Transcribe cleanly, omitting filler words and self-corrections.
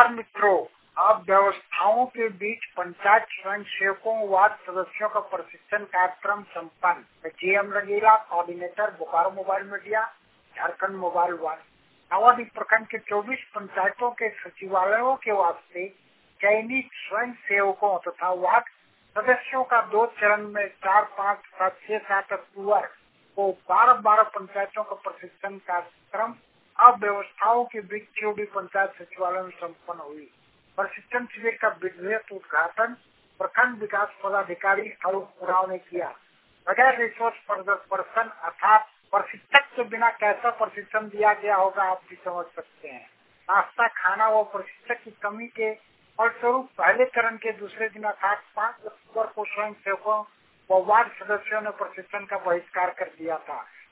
नमस्कार मित्रों, अब व्यवस्थाओं के बीच पंचायत स्वयं सेवकों वार्ड सदस्यों का प्रशिक्षण कार्यक्रम संपन्न। GM Rangeela, coordinator Bokaro mobile media, Jharkhand mobile one. Nawadi प्रखंड के 24 पंचायतों के सचिवालयों के वास्ते चयनित स्वयं सेवकों तथा वार्ड सदस्यों का 2 चरण में 4, 5, 7, 6, 7 अक्टूबर को 12 पंचायतों का प्रशिक्षण कार्यक्रम अब व्यवस्थाओं के बीच चौड़ी पंचायत सचिवालय में संपन्न हुई। प्रशिक्षण शिविर का विधिवत उद्घाटन प्रखंड विकास पदाधिकारी फारूक उरांव ने किया। बगैर रिसोर्स पर्सन अर्थात प्रशिक्षक के बिना कैसा प्रशिक्षण दिया गया होगा आप भी समझ सकते हैं। नाश्ता, खाना व प्रशिक्षक की कमी के फलस्वरूप पहले चरण के दूसरे दिन अर्थात 5 अक्टूबर को स्वयं सेवकों व वार्ड सदस्यों ने प्रशिक्षण का बहिष्कार कर दिया था।